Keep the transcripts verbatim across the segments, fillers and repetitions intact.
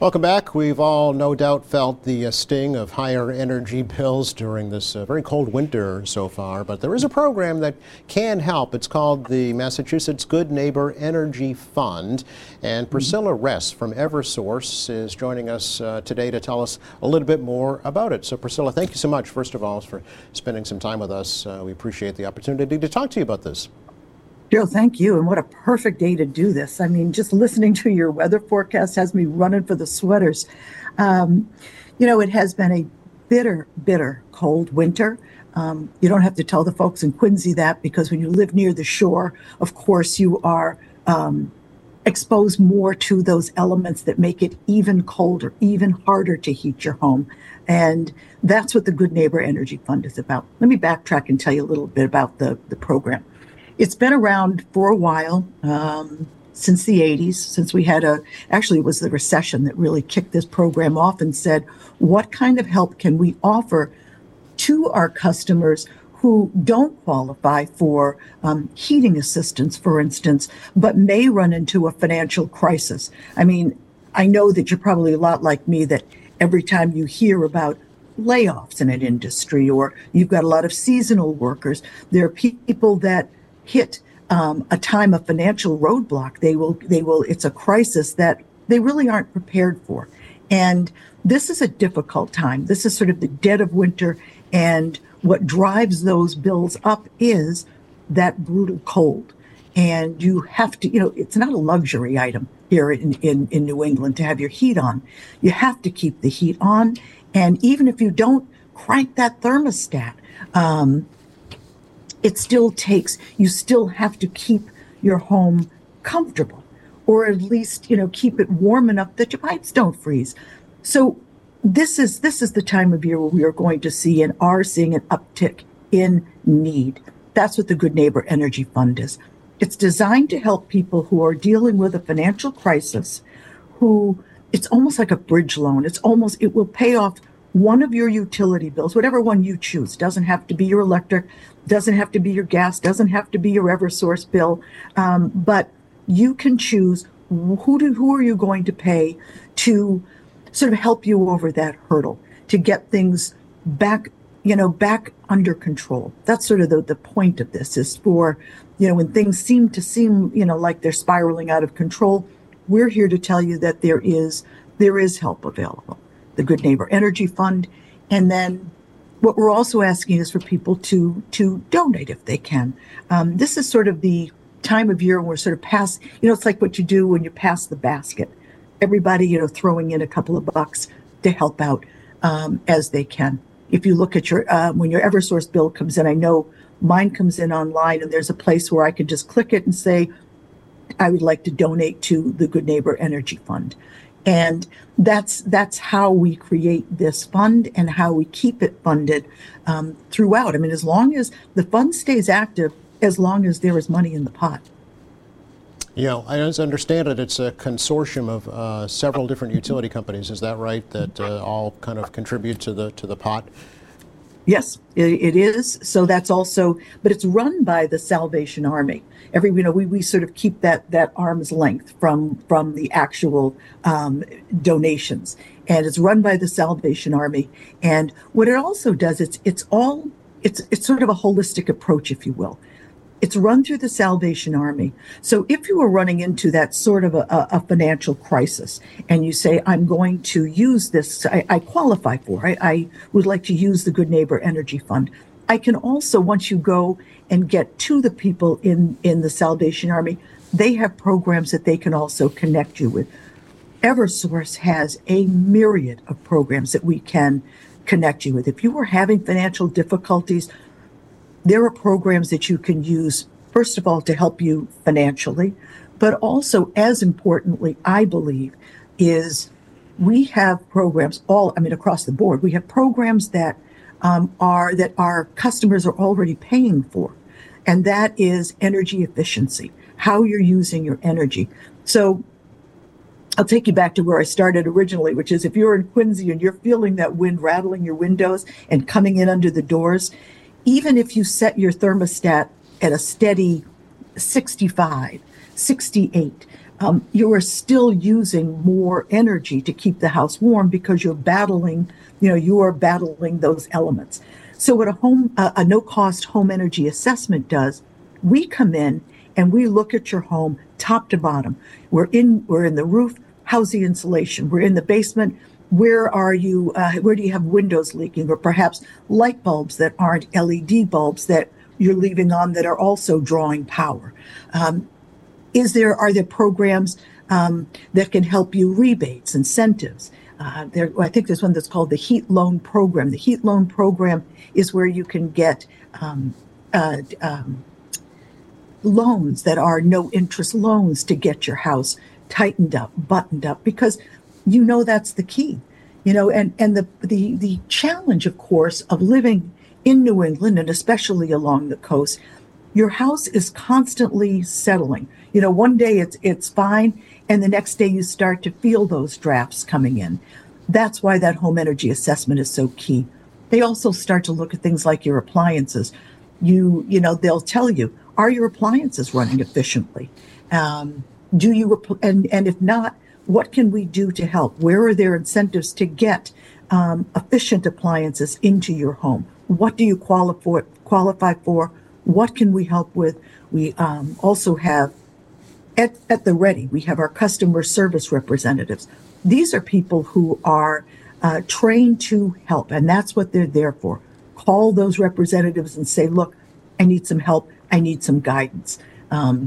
Welcome back. We've all no doubt felt the uh, sting of higher energy bills during this uh, very cold winter so far, but there is a program that can help. It's called the Massachusetts Good Neighbor Energy Fund, and Priscilla Ress from Eversource is joining us uh, today to tell us a little bit more about it. So Priscilla, thank you so much, first of all, for spending some time with us. Uh, we appreciate the opportunity to talk to you about this. Joe, thank you. And what a perfect day to do this. I mean, just listening to your weather forecast has me running for the sweaters. Um, you know, it has been a bitter, bitter cold winter. Um, you don't have to tell the folks in Quincy that, because when you live near the shore, of course, you are um, exposed more to those elements that make it even colder, even harder to heat your home. And that's what the Good Neighbor Energy Fund is about. Let me backtrack and tell you a little bit about the, the program. It's been around for a while, um, since the eighties, since we had a, actually it was the recession that really kicked this program off and said, what kind of help can we offer to our customers who don't qualify for um, heating assistance, for instance, but may run into a financial crisis? I mean, I know that you're probably a lot like me, that every time you hear about layoffs in an industry, or you've got a lot of seasonal workers, there are people that hit um, a time of financial roadblock. They will, they will, it's a crisis that they really aren't prepared for. And this is a difficult time. This is sort of the dead of winter. And what drives those bills up is that brutal cold. And you have to, you know, it's not a luxury item here in, in, in New England to have your heat on. You have to keep the heat on. And even if you don't crank that thermostat, um, it still takes, you still have to keep your home comfortable, or at least, you know, keep it warm enough that your pipes don't freeze. So this is, this is the time of year where we are going to see and are seeing an uptick in need. That's what the Good Neighbor Energy Fund is. It's designed to help people who are dealing with a financial crisis, who, it's almost like a bridge loan. It's almost, it will pay off one of your utility bills, whatever one you choose. Doesn't have to be your electric, doesn't have to be your gas, doesn't have to be your Eversource bill, um, but you can choose who do, who are you going to pay to sort of help you over that hurdle, to get things back, you know, back under control. That's sort of the, the point of this, is for, you know, when things seem to seem, you know, like they're spiraling out of control, we're here to tell you that there is, there is help available. The Good Neighbor Energy Fund. And then what we're also asking is for people to to donate if they can. Um, this is sort of the time of year when we're sort of past, you know, it's like what you do when you pass the basket. Everybody, you know, throwing in a couple of bucks to help out um, as they can. If you look at your, uh, when your Eversource bill comes in, I know mine comes in online, and there's a place where I can just click it and say, I would like to donate to the Good Neighbor Energy Fund. And that's that's how we create this fund and how we keep it funded um, throughout. I mean, as long as the fund stays active, as long as there is money in the pot. You know, I understand it, it's a consortium of uh, several different utility companies. Is that right? That uh, all kind of contribute to the to the pot? Yes, it, it is. So that's also, but it's run by the Salvation Army. Every, you know, we, we sort of keep that that arm's length from from the actual um, donations, and it's run by the Salvation Army. And what it also does, it's it's all it's it's sort of a holistic approach, if you will. It's run through the Salvation Army. So if you were running into that sort of a, a financial crisis, and you say, I'm going to use this, I, I qualify for, I, I would like to use the Good Neighbor Energy Fund. I can also, once you go and get to the people in, in the Salvation Army, they have programs that they can also connect you with. Eversource has a myriad of programs that we can connect you with. If you are having financial difficulties, there are programs that you can use, first of all, to help you financially, but also, as importantly, I believe, is we have programs all, I mean, across the board. We have programs that um, are, that our customers are already paying for, and that is energy efficiency, how you're using your energy. So I'll take you back to where I started originally, which is if you're in Quincy and you're feeling that wind rattling your windows and coming in under the doors, even if you set your thermostat at a steady sixty-five, sixty-eight, um, you are still using more energy to keep the house warm because you're battling, you know, you are battling those elements. So what a home, uh, a no-cost home energy assessment does, we come in and we look at your home top to bottom. We're in, we're in the roof. How's the insulation? We're in the basement. Where are you? Uh, where do you have windows leaking, or perhaps light bulbs that aren't L E D bulbs that you're leaving on that are also drawing power? Um, is there are there programs um, that can help you, rebates, incentives? Uh, there, I think there's one that's called the Heat Loan Program. The Heat Loan Program is where you can get um, uh, um, loans that are no interest loans to get your house tightened up, buttoned up, because you know that's the key. You know, and, and the, the, the challenge, of course, of living in New England, and especially along the coast, your house is constantly settling. You know, one day it's it's fine, and the next day you start to feel those drafts coming in. That's why that home energy assessment is so key. They also start to look at things like your appliances. You, you know, they'll tell you, are your appliances running efficiently? Um, do you, and, and if not, what can we do to help? Where are there incentives to get um, efficient appliances into your home? What do you qualify qualify for? What can we help with? We um, also have, at, at the ready, we have our customer service representatives. These are people who are uh, trained to help, and that's what they're there for. Call those representatives and say, look, I need some help. I need some guidance. Um,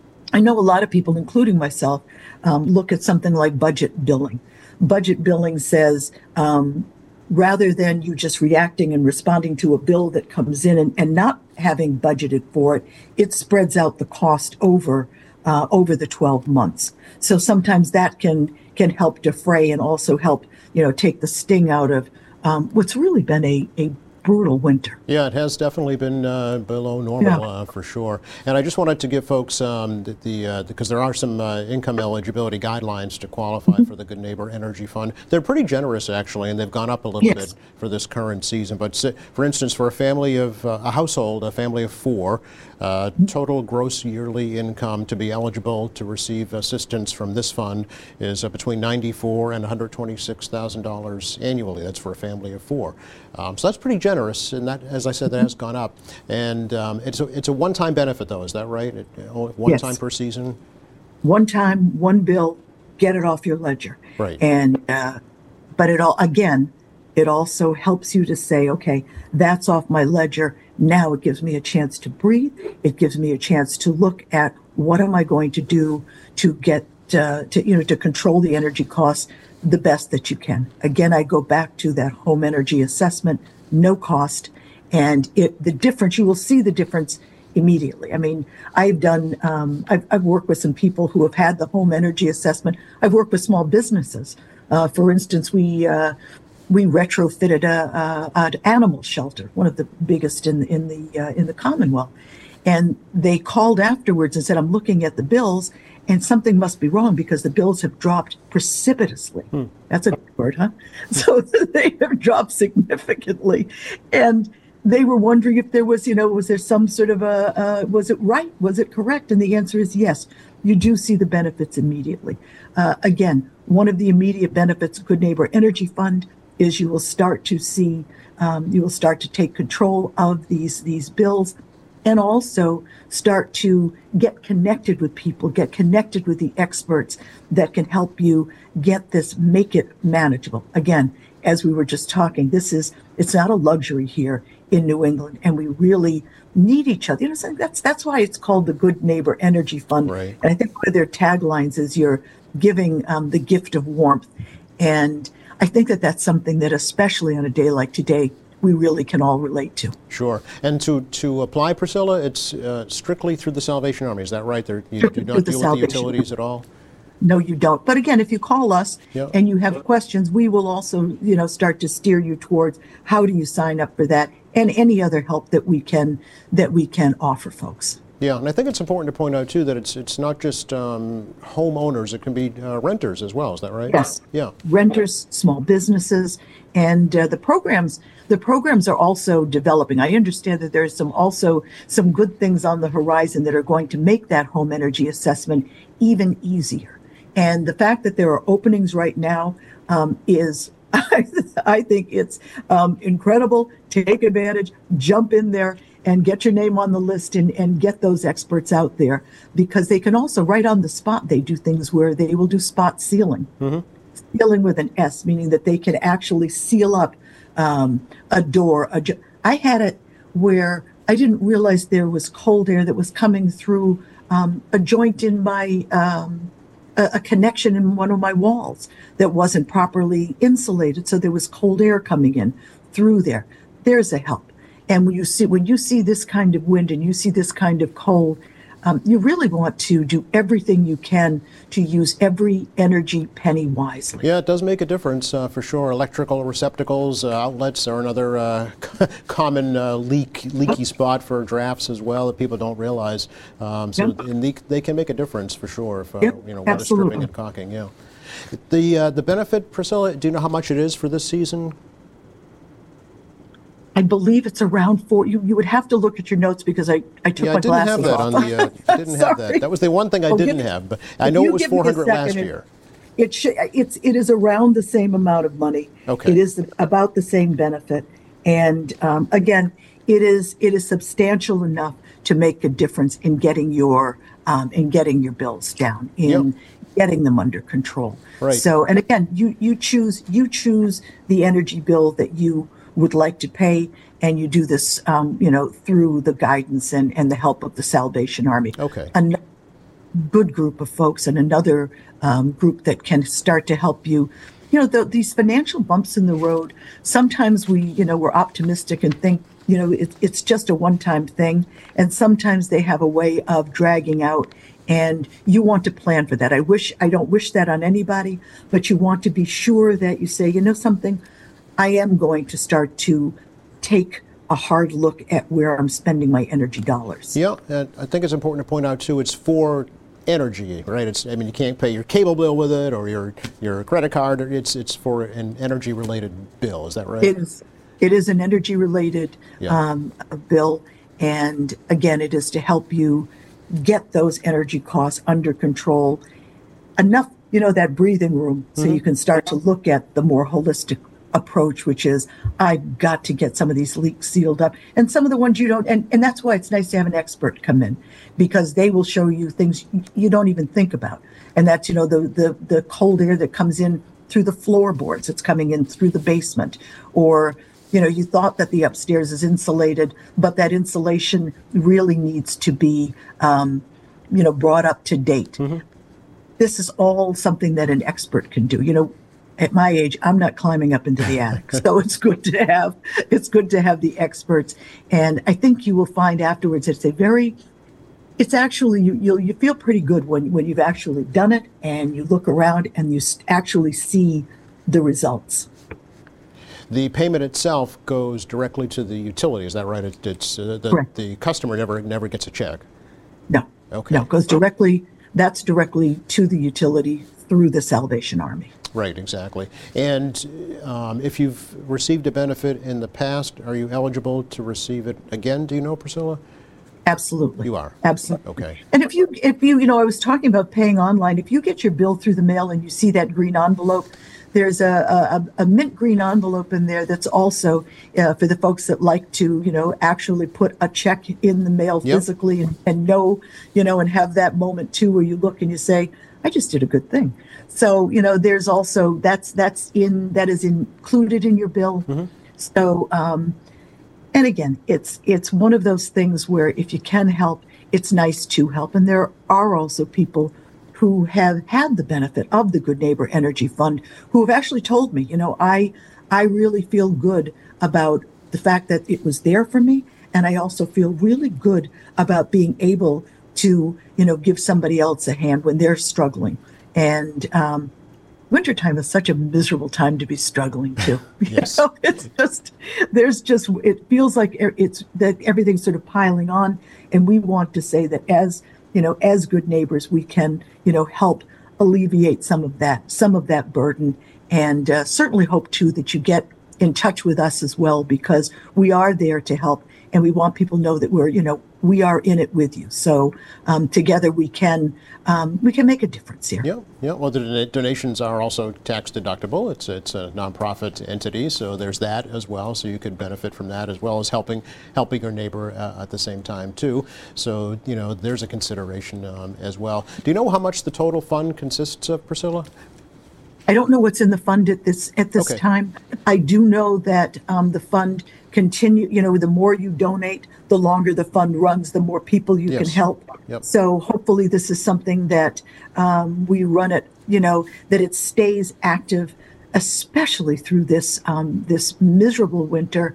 I know a lot of people, including myself, um, look at something like budget billing. Budget billing says, um, rather than you just reacting and responding to a bill that comes in and, and not having budgeted for it, it spreads out the cost over uh, over the twelve months. So sometimes that can can help defray and also help, you know, take the sting out of um, what's really been a, a brutal winter. Yeah, it has definitely been uh, below normal, Yeah. uh, for sure. And I just wanted to give folks um, the, the uh, because there are some uh, income eligibility guidelines to qualify mm-hmm. for the Good Neighbor Energy Fund. They're pretty generous, actually, and they've gone up a little yes. bit for this current season. But for instance, for a family of uh, a household, a family of four, uh, total gross yearly income to be eligible to receive assistance from this fund is uh, between ninety-four thousand dollars and one hundred twenty-six thousand dollars annually. That's for a family of four. Um, so that's pretty generous, and that, as I said, that has gone up. And um, it's a, it's a one-time benefit, though, is that right? It, one yes. time per season? One time, one bill, get it off your ledger. Right. And, uh, but it all, again, it also helps you to say, okay, that's off my ledger. Now it gives me a chance to breathe. It gives me a chance to look at what am I going to do to get, uh, to, you know, to control the energy costs the best that you can. Again, I go back to that home energy assessment, no cost, and it the difference, you will see the difference immediately. I mean, I've done, um, I've, I've worked with some people who have had the home energy assessment. I've worked with small businesses. Uh, for instance, we uh, we retrofitted a, a an animal shelter, one of the biggest in in the uh, in the Commonwealth, and they called afterwards and said, "I'm looking at the bills, and something must be wrong because the bills have dropped precipitously." Hmm. That's a good word, huh? So they have dropped significantly. And they were wondering if there was, you know, was there some sort of a, uh, was it right? Was it correct? And the answer is yes. You do see the benefits immediately. Uh, again, one of the immediate benefits of Good Neighbor Energy Fund is you will start to see, um, you will start to take control of these, these bills, and also start to get connected with people, get connected with the experts that can help you get this, make it manageable. Again, as we were just talking, this is, it's not a luxury here in New England, and we really need each other. You know, so that's that's why it's called the Good Neighbor Energy Fund. Right. And I think one of their taglines is you're giving um, the gift of warmth. And I think that that's something that, especially on a day like today, we really can all relate to. Sure. And to, to apply, Priscilla, it's uh, strictly through the Salvation Army. Is that right? There, you Strictly do not through deal the with the Salvation utilities at all? No, you don't. But again, if you call us Yep. and you have questions, we will also, you know, start to steer you towards how do you sign up for that and any other help that we can that we can offer folks. Yeah, and I think it's important to point out too that it's it's not just um, homeowners; it can be uh, renters as well. Is that right? Yes. Yeah. Renters, small businesses, and uh, the programs. The programs are also developing. I understand that there's some also some good things on the horizon that are going to make that home energy assessment even easier. And the fact that there are openings right now um, is, I think it's um, incredible. Take advantage, jump in there, and get your name on the list and, and get those experts out there, because they can also, right on the spot, they do things where they will do spot sealing. Mm-hmm. Sealing with an S, meaning that they can actually seal up um, a door. A jo- I had it where I didn't realize there was cold air that was coming through um, a joint in my, um, a, a connection in one of my walls that wasn't properly insulated. So there was cold air coming in through there. There's a help. And when you see when you see this kind of wind and you see this kind of cold, um, you really want to do everything you can to use every energy penny wisely. Yeah, it does make a difference uh, for sure. Electrical receptacles, uh, outlets are another uh, common uh, leak leaky spot for drafts as well that people don't realize. Um, so Yep. and they, they can make a difference for sure if uh, Yep, you know weather absolutely. stripping and caulking. Yeah. The uh, the benefit, Priscilla. Do you know how much it is for this season? I believe it's around four. You, you would have to look at your notes because I, I took Yeah, my I didn't glasses have that off. on the. Uh, I didn't have Sorry. that. That was the one thing I Oh, didn't give- have. But I if know you it was give me a four hundred last second, it- year. It should, it's it is around the same amount of money. Okay. It is about the same benefit, and um, again, it is it is substantial enough to make a difference in getting your um, in getting your bills down, in Yep. getting them under control. Right. So, and again, you you choose you choose the energy bill that you would like to pay, and you do this, um, you know, through the guidance and and the help of the Salvation Army. Okay. An- good group of folks and another um, group that can start to help you. You know, the, these financial bumps in the road, sometimes we, you know, we're optimistic and think, you know, it, it's just a one-time thing. And sometimes they have a way of dragging out, and you want to plan for that. I wish, I don't wish that on anybody, but you want to be sure that you say, you know something, I am going to start to take a hard look at where I'm spending my energy dollars. Yeah, and I think it's important to point out too. It's for energy, right? It's I mean you can't pay your cable bill with it or your your credit card. It's it's for an energy related bill. Is that right? It is, it is an energy related Yeah. um, bill. And again, it is to help you get those energy costs under control enough, you know, that breathing room so you can start to look at the more holistic approach, which is I've got to get some of these leaks sealed up, and some of the ones you don't. And, and that's why it's nice to have an expert come in, because they will show you things you don't even think about. And that's, you know, the, the, the cold air that comes in through the floorboards, it's coming in through the basement, or, you know, you thought that the upstairs is insulated, but that insulation really needs to be, um, you know, brought up to date. Mm-hmm. This is all something that an expert can do. You know, at my age, I'm not climbing up into the attic. So it's good to have, it's good to have the experts. And I think you will find afterwards, it's a very, it's actually, you, you'll, you feel pretty good when, when you've actually done it and you look around and you s- actually see the results. The payment itself goes directly to the utility. Is that right? It, it's uh, the, Correct. the customer never never gets a check. No, Okay. no, it goes directly, that's directly to the utility through the Salvation Army. Right, exactly. And um, if you've received a benefit in the past, are you eligible to receive it again? Do you know, Priscilla? Absolutely. You are? Absolutely. Okay. And if you, if you, you know, I was talking about paying online. If you get your bill through the mail and you see that green envelope, there's a, a, a mint green envelope in there that's also uh, for the folks that like to, you know, actually put a check in the mail Yep. physically and, and know, you know, and have that moment too where you look and you say, I just did a good thing. So, you know, there's also, that's, that's in, that is included in your bill. Mm-hmm. So, um, and again, it's it's one of those things where if you can help, it's nice to help. And there are also people who have had the benefit of the Good Neighbor Energy Fund who have actually told me, you know, I I really feel good about the fact that it was there for me, and I also feel really good about being able to, you know, give somebody else a hand when they're struggling. And um, wintertime is such a miserable time to be struggling too. Yes. You know, it's just, there's just, it feels like it's that everything's sort of piling on. And we want to say that as, you know, as good neighbors, we can, you know, help alleviate some of that, some of that burden. And uh, certainly hope too that you get in touch with us as well, because we are there to help. And we want people to know that we're, you know, we are in it with you. So um, together we can um, we can make a difference here. Yeah, yeah. Well, the don- donations are also tax deductible. It's it's a nonprofit entity, so there's that as well. So you could benefit from that as well as helping helping your neighbor uh, at the same time too. So you know there's a consideration um, as well. Do you know how much the total fund consists of, Priscilla? I don't know what's in the fund at this at this Okay. time. I do know that um, the fund continue. You know, the more you donate, the longer the fund runs, the more people you can Yes. help. Yep. So hopefully, this is something that um, we run it. You know, that it stays active, especially through this um, this miserable winter,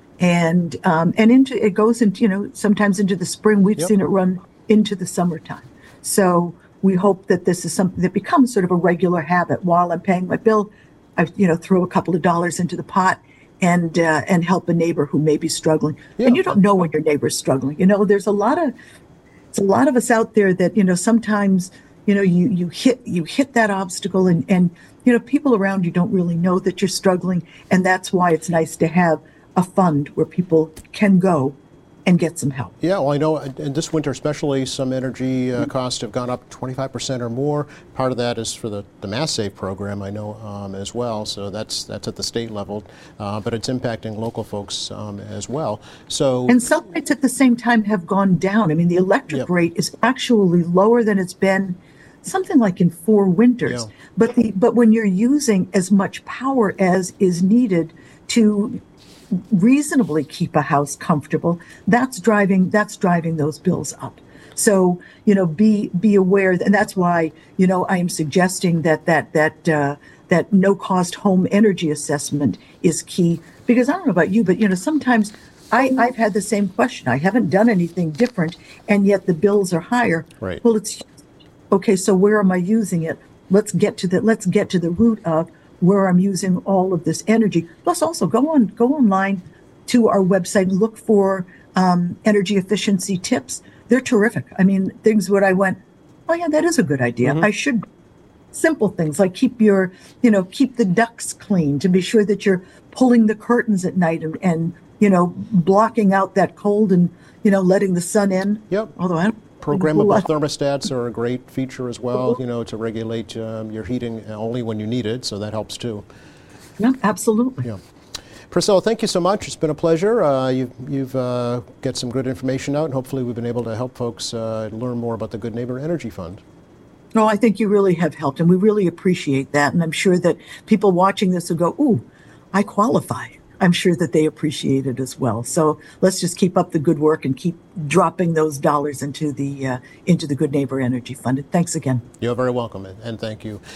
and um, and into it goes into you know sometimes into the spring. We've Yep. seen it run into the summertime. So we hope that this is something that becomes sort of a regular habit. While I'm paying my bill, I you know throw a couple of dollars into the pot and uh, and help a neighbor who may be struggling. Yeah. And you don't know when your neighbor's struggling. You know, there's a lot of it's a lot of us out there that you know sometimes you know you you hit you hit that obstacle and and you know people around you don't really know that you're struggling, and that's why it's nice to have a fund where people can go and get some help. Yeah, well, I know uh, in this winter especially, some energy uh, costs have gone up twenty-five percent or more. Part of that is for the, the Mass Save program, I know, um, as well. So that's that's at the state level, uh, but it's impacting local folks um, as well. So And some rates at the same time have gone down. I mean, the electric Yep. rate is actually lower than it's been something like in four winters. Yeah. But the but when you're using as much power as is needed to reasonably keep a house comfortable, that's driving that's driving those bills up. So you know, be be aware, and that's why you know I am suggesting that that that uh, that no cost home energy assessment is key. Because I don't know about you, but you know sometimes I I've had the same question. I haven't done anything different, and yet the bills are higher. Right. Well, it's okay. So where am I using it? Let's get to the let's get to the root of where I'm using all of this energy. Plus, also go on go online to our website and look for um, energy efficiency tips. They're terrific. I mean, things where I went, oh yeah, that is a good idea. I should. Simple things like keep your, you know, keep the ducts clean, to be sure that you're pulling the curtains at night and, and you know, blocking out that cold and, you know, letting the sun in. Yep. Although I don't. Programmable thermostats are a great feature as well, you know, to regulate um, your heating only when you need it, so that helps too. Yeah, absolutely. Yeah. Priscilla, thank you so much. It's been a pleasure. Uh, you've you've uh, got some good information out, and hopefully we've been able to help folks uh, learn more about the Good Neighbor Energy Fund. No, I think you really have helped, and we really appreciate that. And I'm sure that people watching this will go, ooh, I qualify. I'm sure that they appreciate it as well. So let's just keep up the good work and keep dropping those dollars into the uh, into the Good Neighbor Energy Fund. And thanks again. You're very welcome, and, and thank you.